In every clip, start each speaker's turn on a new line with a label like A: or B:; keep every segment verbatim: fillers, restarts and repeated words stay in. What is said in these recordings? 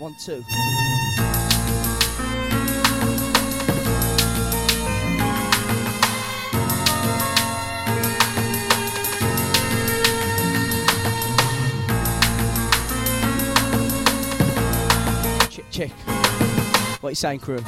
A: one, two. Check, check. What are you saying, crew?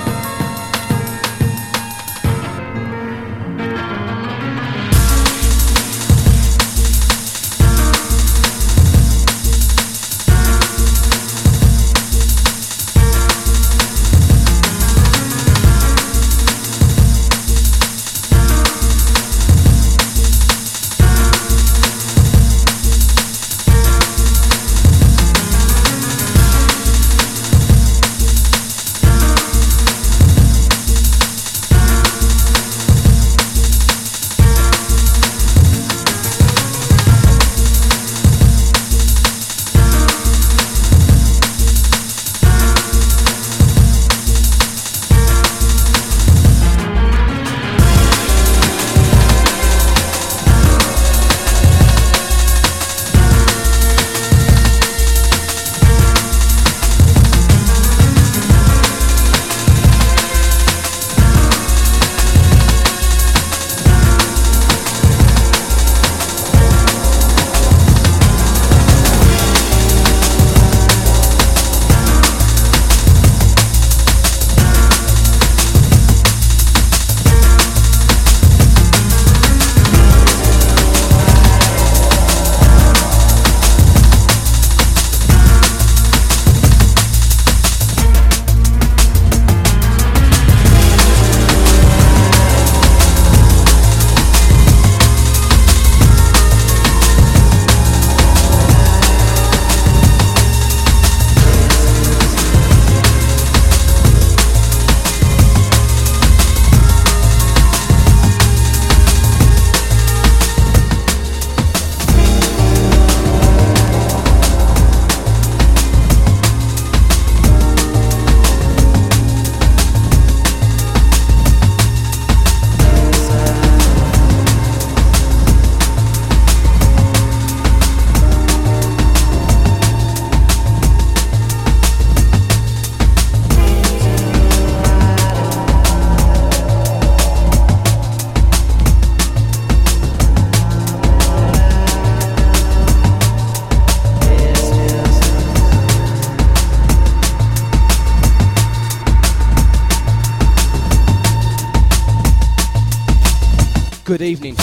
A: Good evening.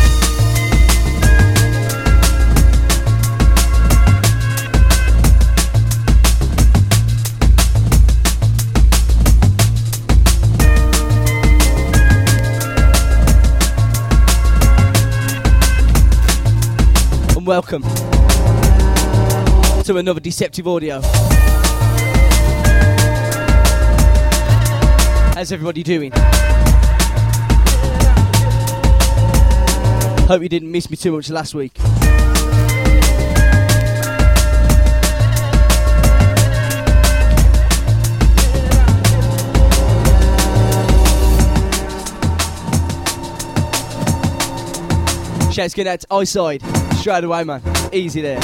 A: And welcome to another Deceptive Audio. How's everybody doing? Hope you didn't miss me too much last week. Shouts going out to Eyeside. Straight away, man. Easy there.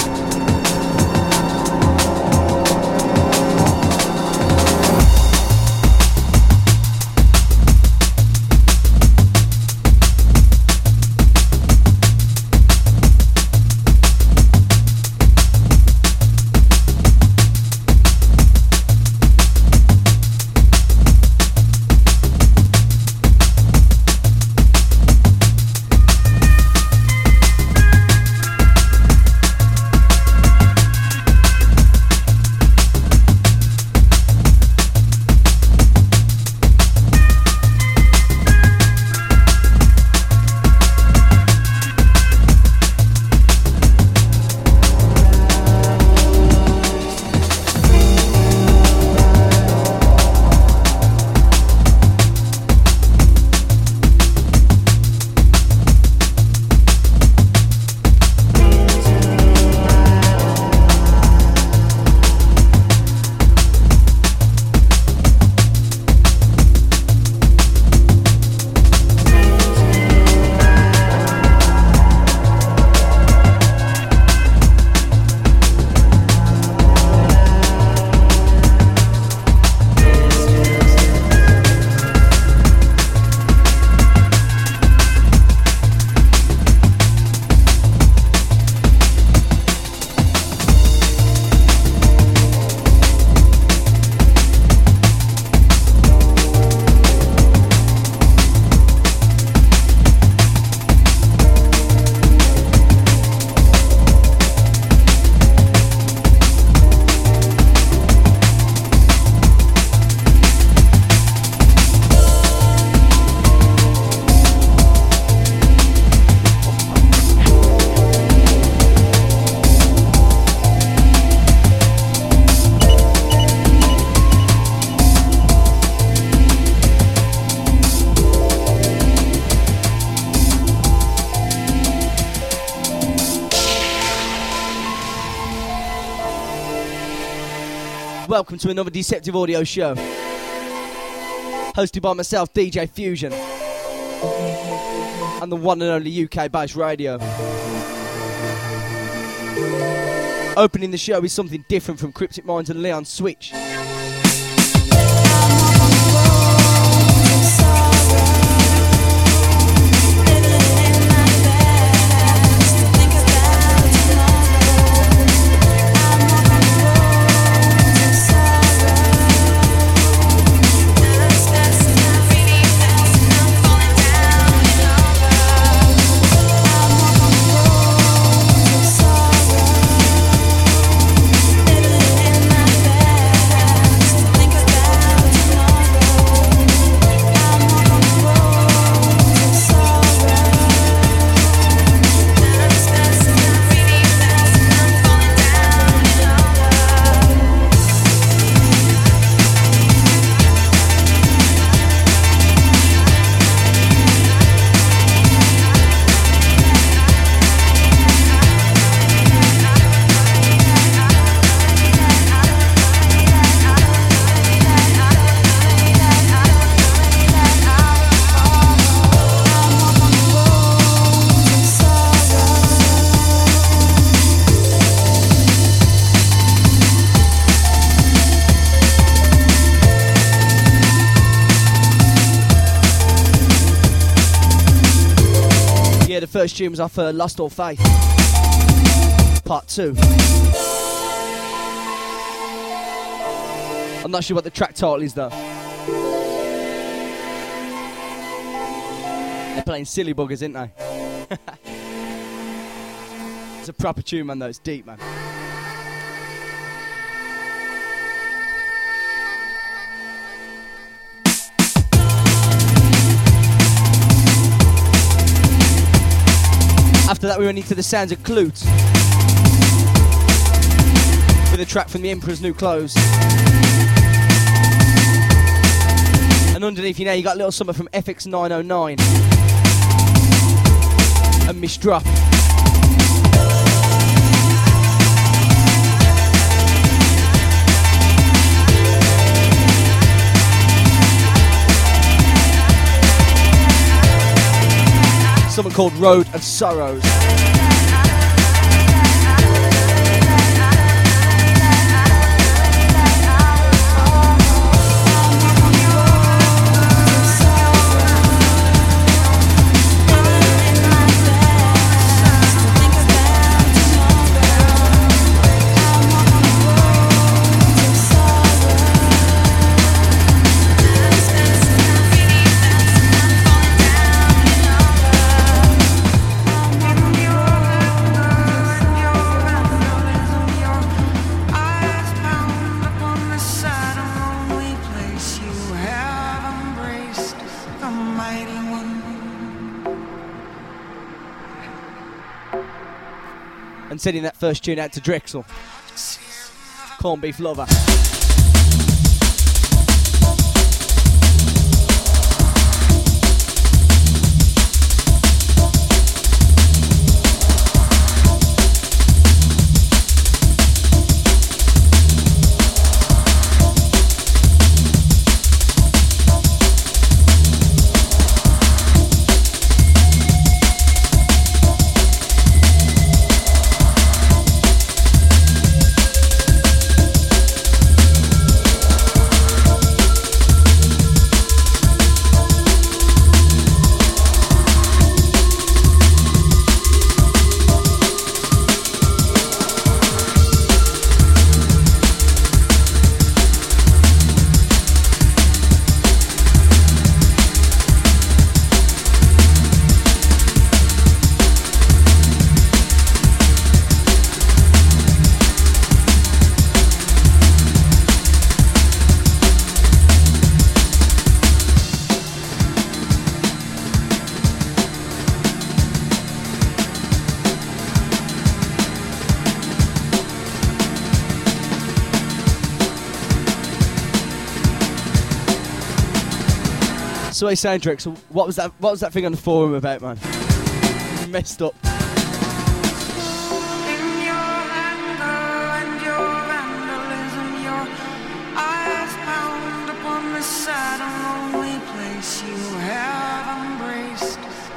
A: welcome to another Deceptive Audio show. Hosted by myself, D J Fusion. And the one and only U K-based radio. Opening the show is something different from Cryptic Minds and Leon Switch. First tune was off uh, Lost All Faith, part two. I'm not sure what the track title is though. They're playing silly buggers, aren't they? It's a proper tune, man, though. It's deep, man. After that we went into the sounds of Klute with a track from The Emperor's New Clothes. And underneath you now you got a little something from F X nine oh nine and Miss Drop. Something called Road of Sorrows. And sending that first tune out to Drexel. Corned Beef Lover. So I saying, Drix, what was that? What was that thing on the forum about, man? You messed up.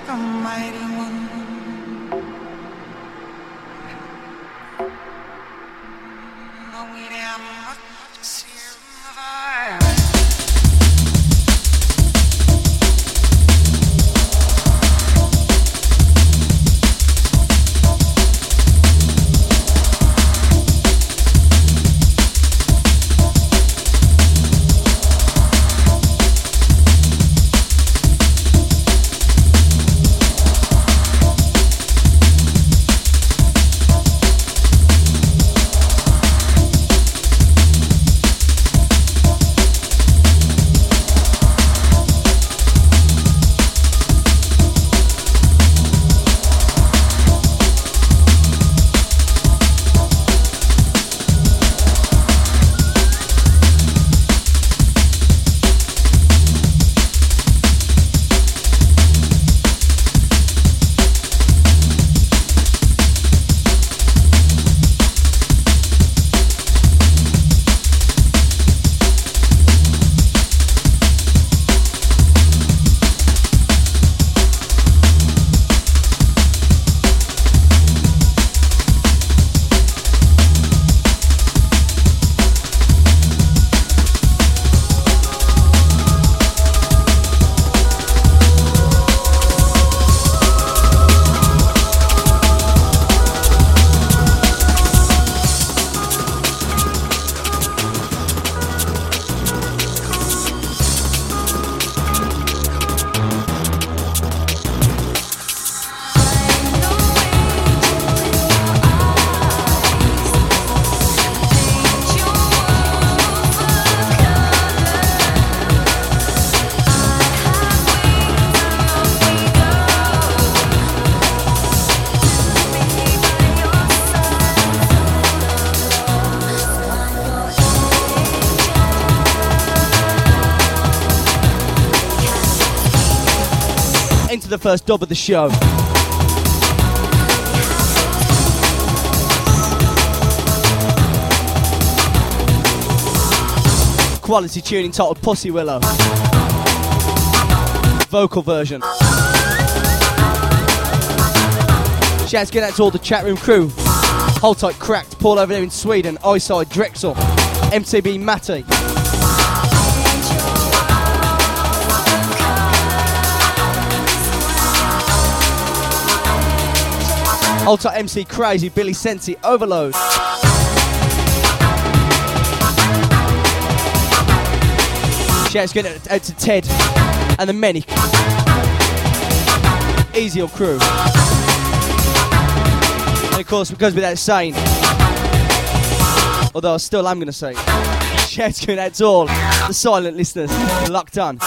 B: the mighty one. No, we have much to survive.
A: The first dub of the show. Quality tuning titled Pussy Willow. Vocal version. Shouts get out to all the chat room crew. Hold tight Cracked, Paul over there in Sweden, Eyeside, Drexel, M T B Matty. Ultra M C Crazy, Billy Sensi, Overload. Shouts going out to Ted and the many Easy on crew. And of course, it goes without saying, although I still am going to say, shouts going out to all the silent listeners locked on.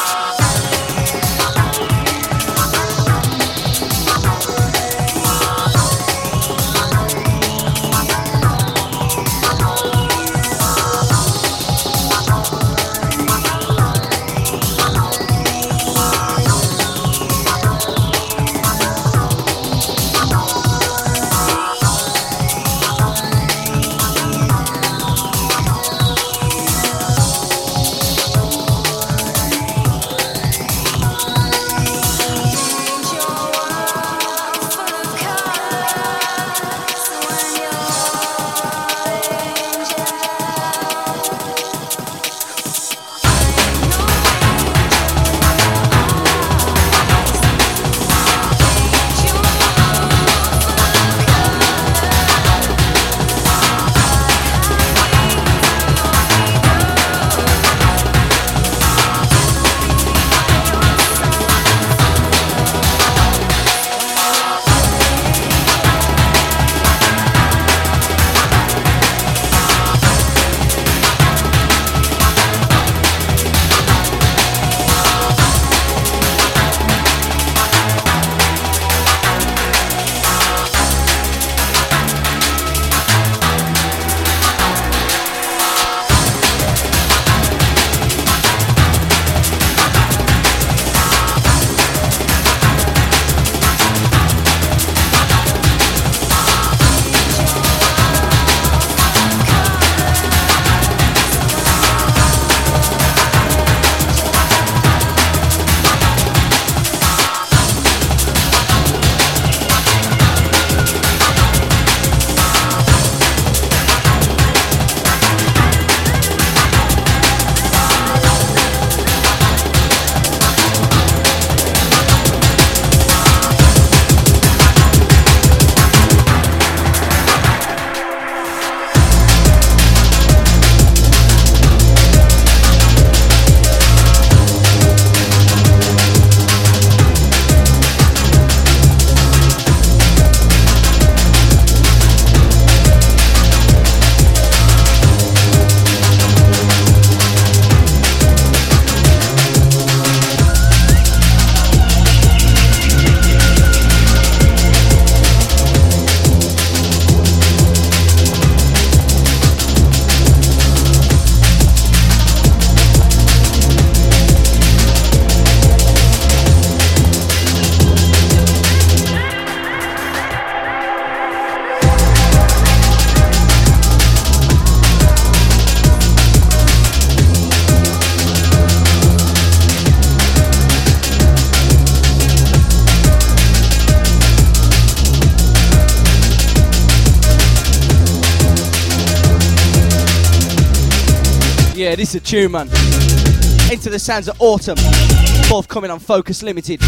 A: this is a tune, man. Into the Sounds of Autumn, forthcoming on Focus Limited.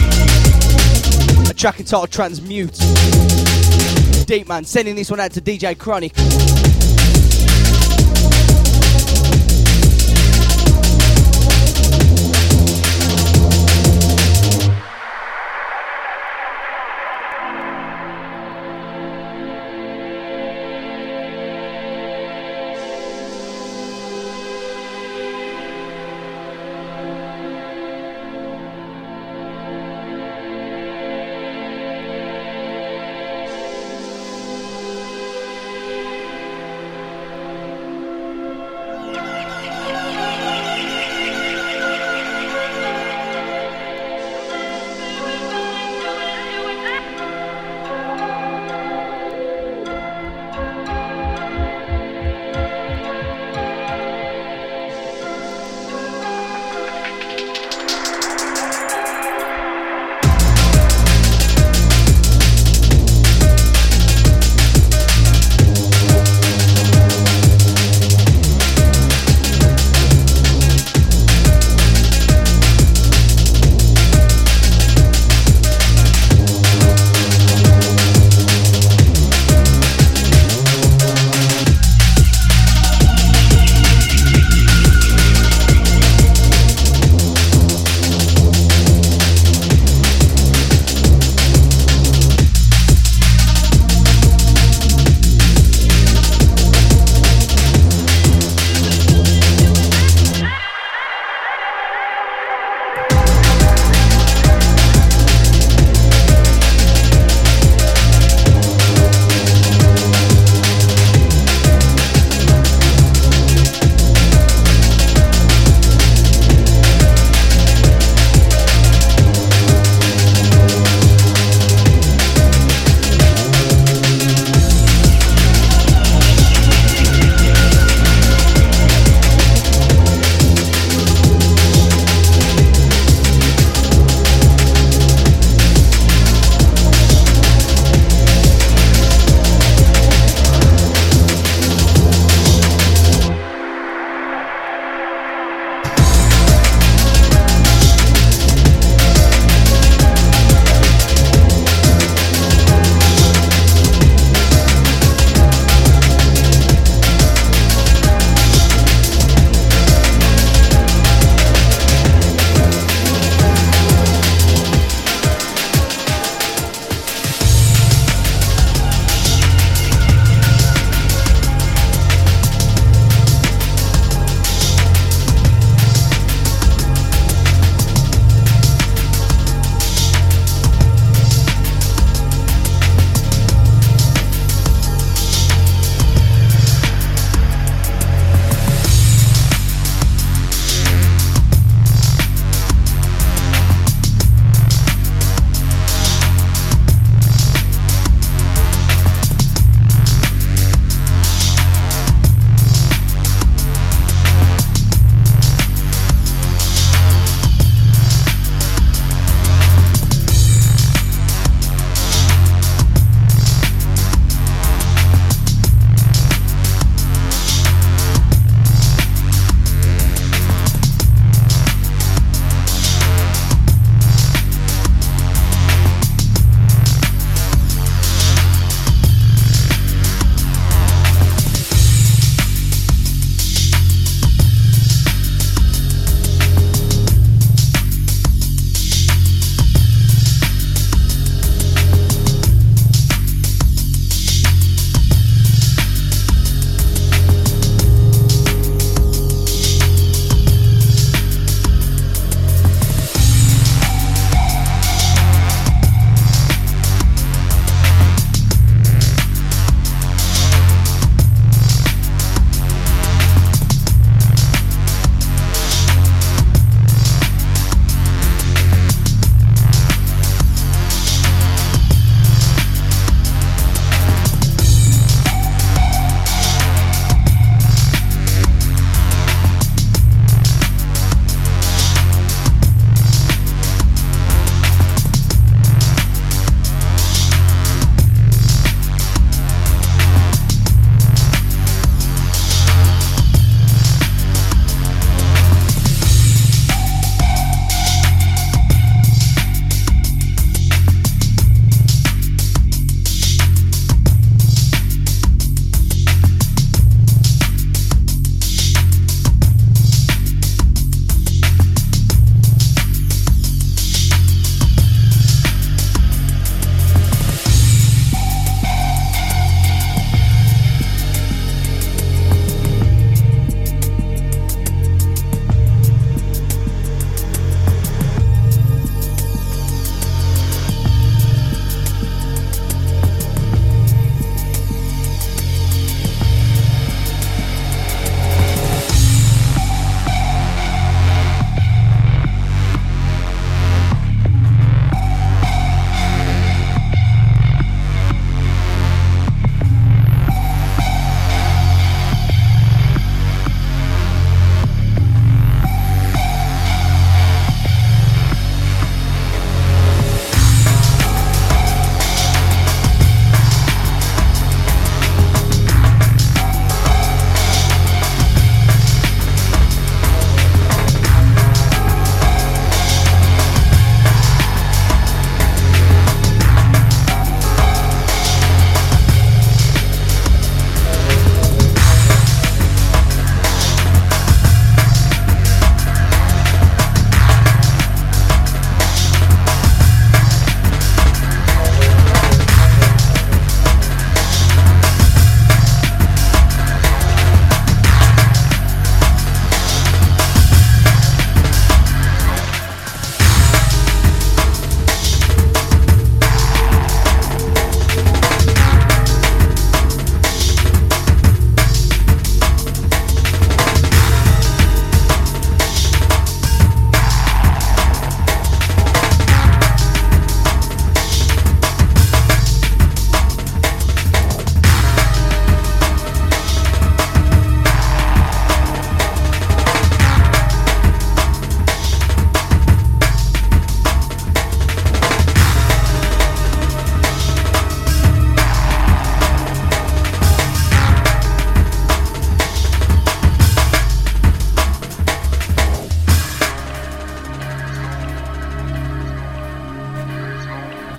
A: A track entitled Transmute. Deep, man. Sending this one out to D J Chronic.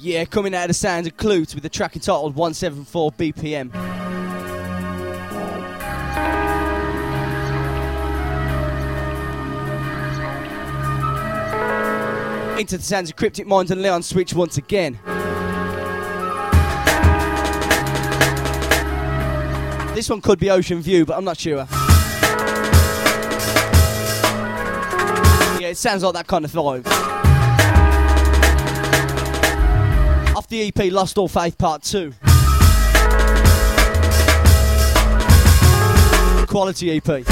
A: Yeah, coming out of the sounds of Clute with the track entitled one seventy-four B P M. Into the sounds of Cryptic Minds and Leon Switch once again. This one could be Ocean View, but I'm not sure. Yeah, it sounds like that kind of vibe. Off the E P Lost All Faith Part two. Quality E P.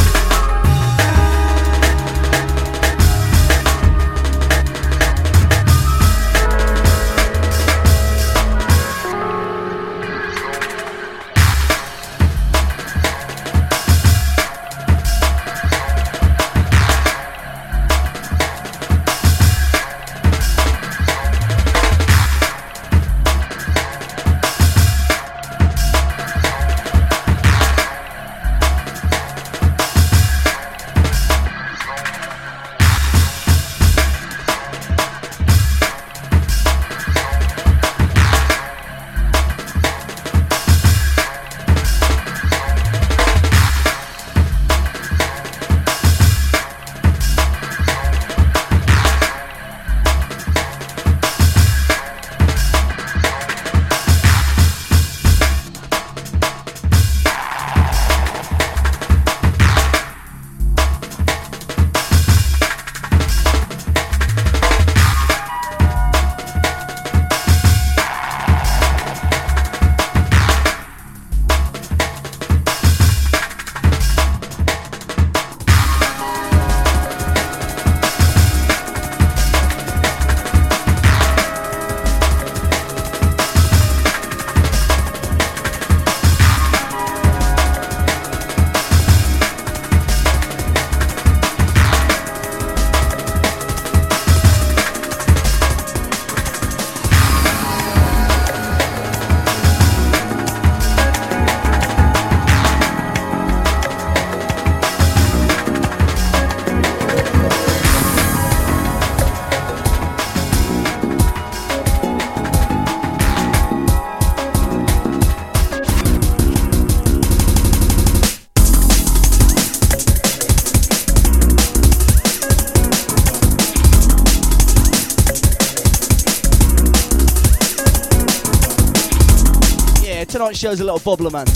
A: Tonight's show's a little bubbler, man.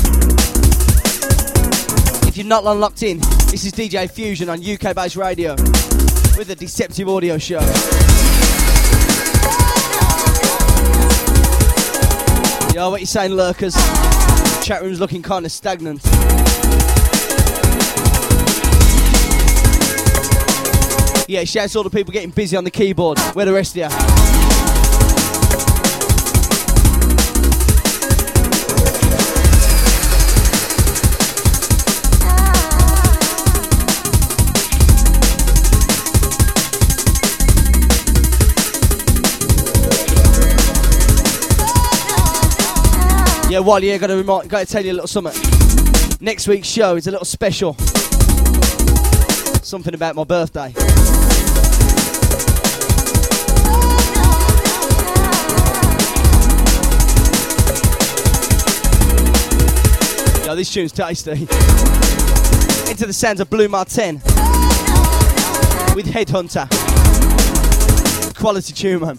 A: If you're not long locked in, this is D J Fusion on U K-based radio with a Deceptive Audio Show. Yo, what you saying, lurkers? Chat room's looking kind of stagnant. Yeah, shouts to all the people getting busy on the keyboard. Where the rest of you? Yeah, Wally, I gotta remind, gotta tell you a little something. Next week's show is a little special. Something about my birthday. Yo, this tune's tasty. Into the sounds of Blue Martin with Headhunter. Quality tune, man.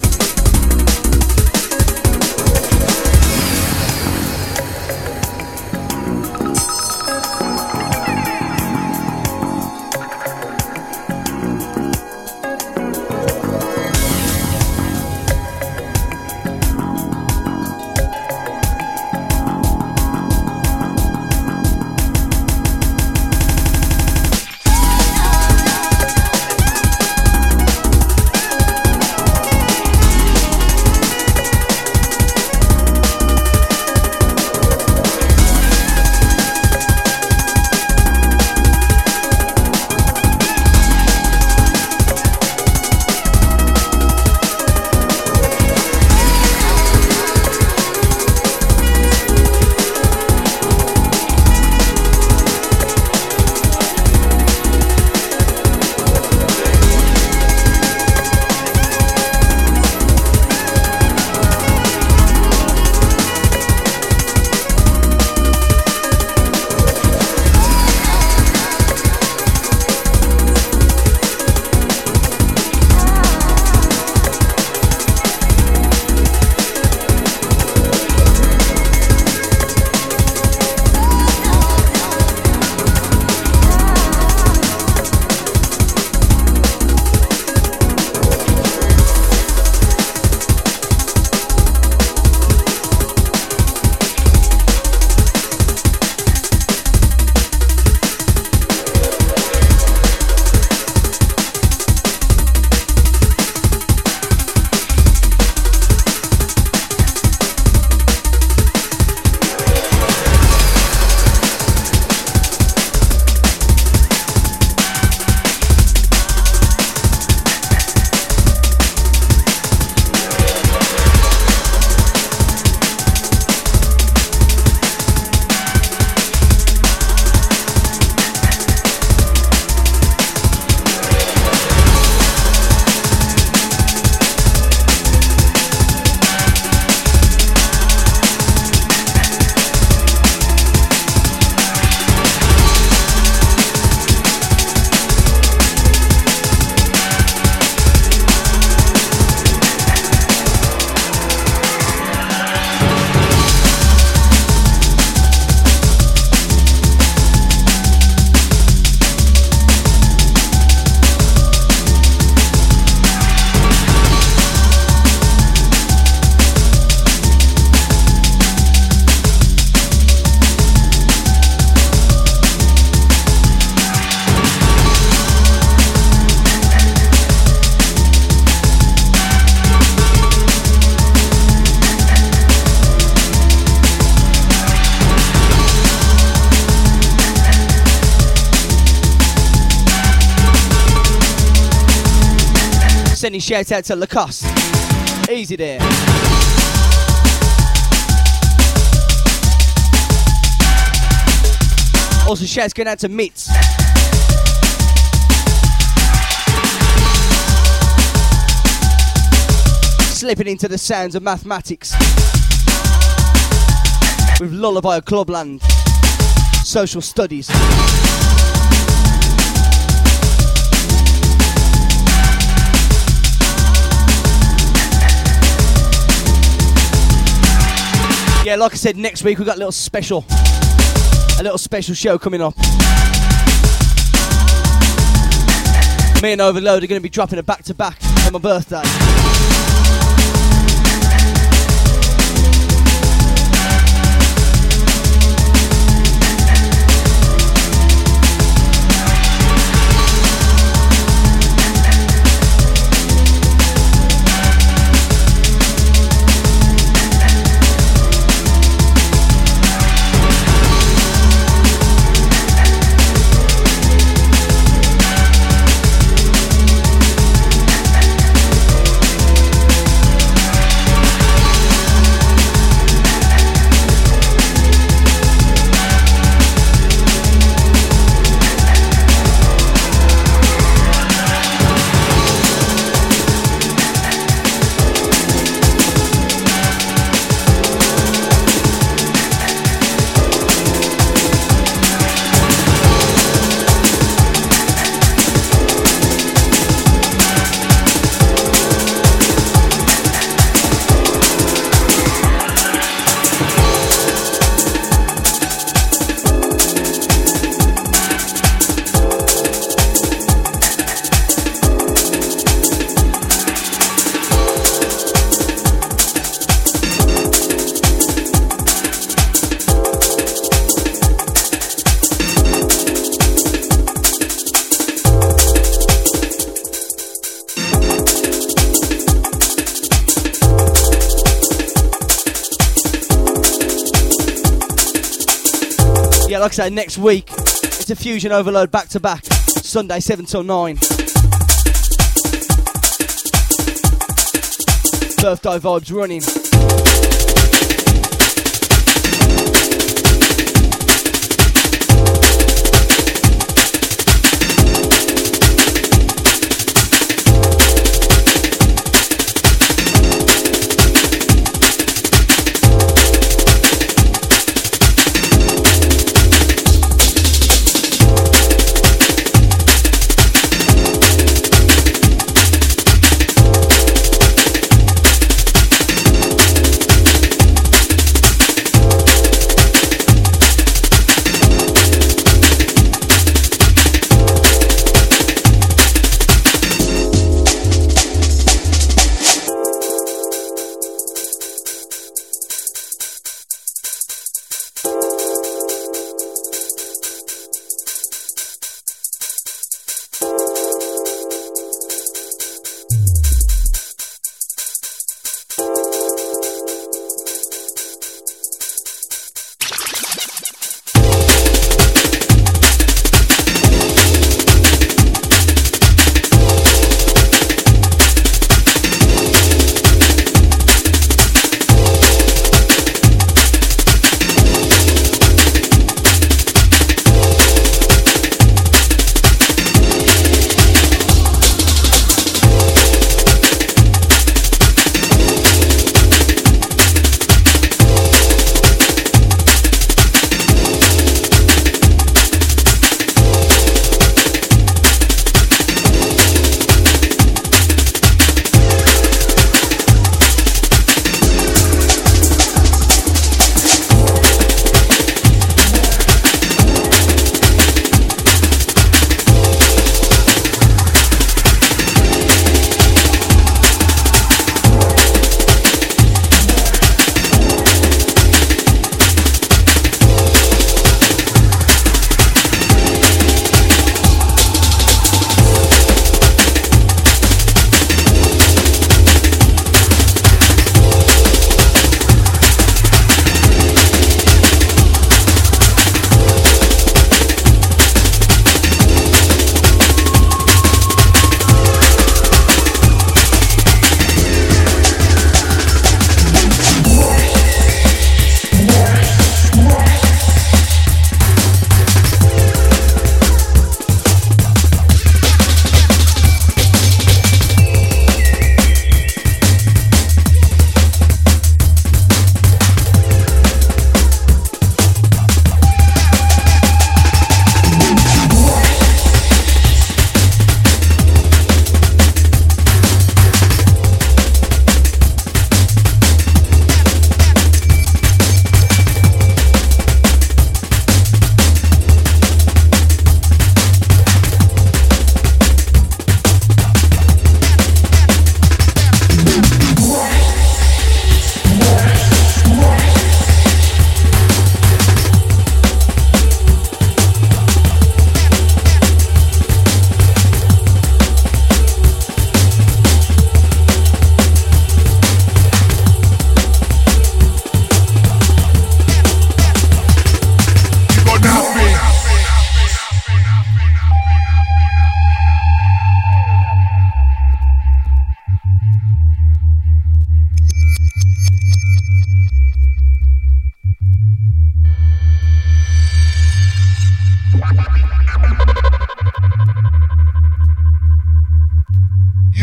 A: Sending shout out to Lacoste. Easy there. Also shouts going out to Mitz. Slipping into the sounds of mathematics with Lullaby of Clubland, social studies. Yeah, like I said, next week we've got a little special, a little special show coming up. Me and Overload are going to be dropping a back-to-back on my birthday. Yeah, like I said, next week it's a Fusion Overload back to back, Sunday seven till nine. Birthday vibes running.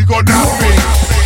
C: You got nothing.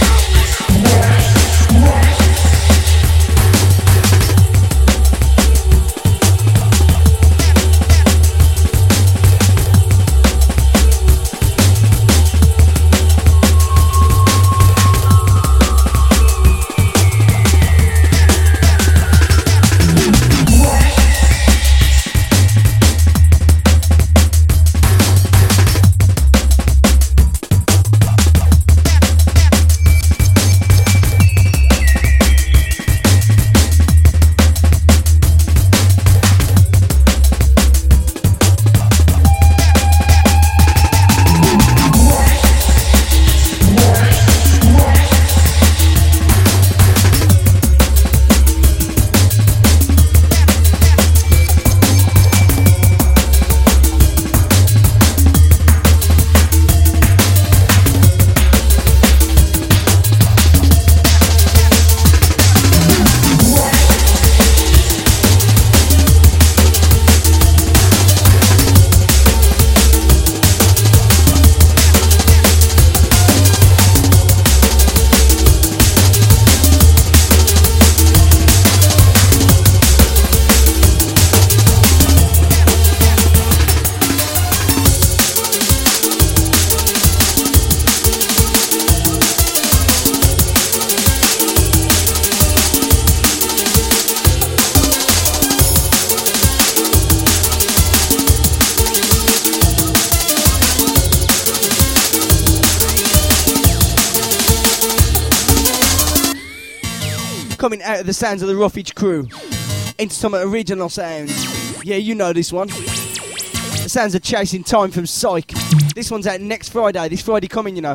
A: Coming out of the sounds of the Roughage crew into some original sounds. Yeah, you know this one. The sounds of Chasing Time from Psych. This one's out next Friday. This Friday coming, you know.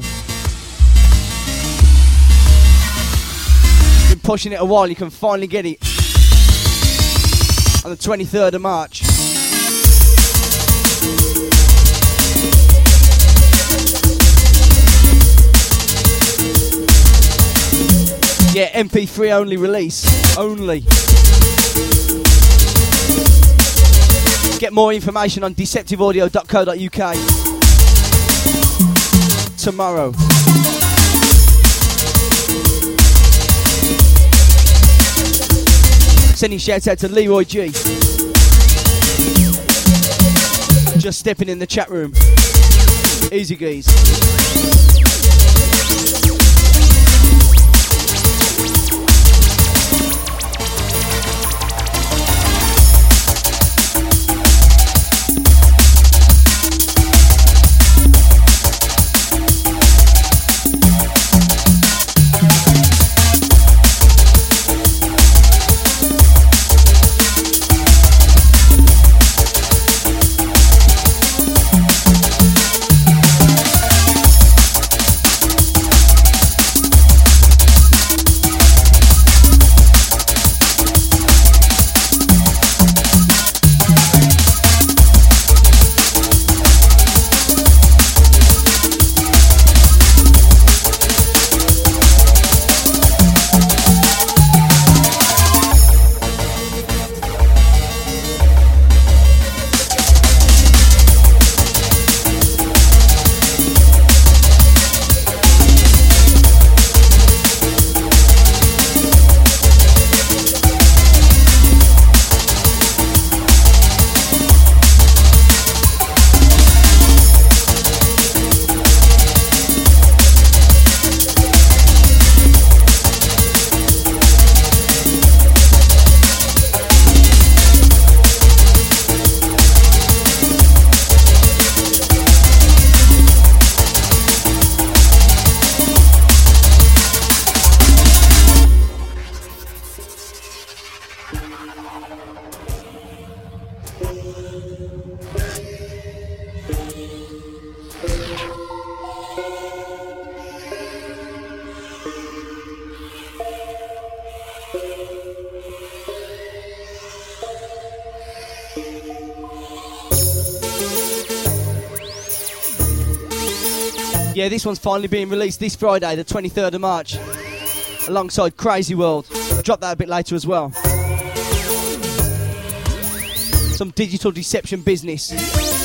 A: Been pushing it a while. You can finally get it on the twenty-third of March. Yeah, M P three only release. Only. Get more information on deceptive audio dot co dot U K tomorrow. Sending shouts out to Leroy G. Just stepping in the chat room. Easy geez. Yeah, this one's finally being released this Friday, the twenty-third of March, alongside Crazy World. I'll drop that a bit later as well. Some digital deception business.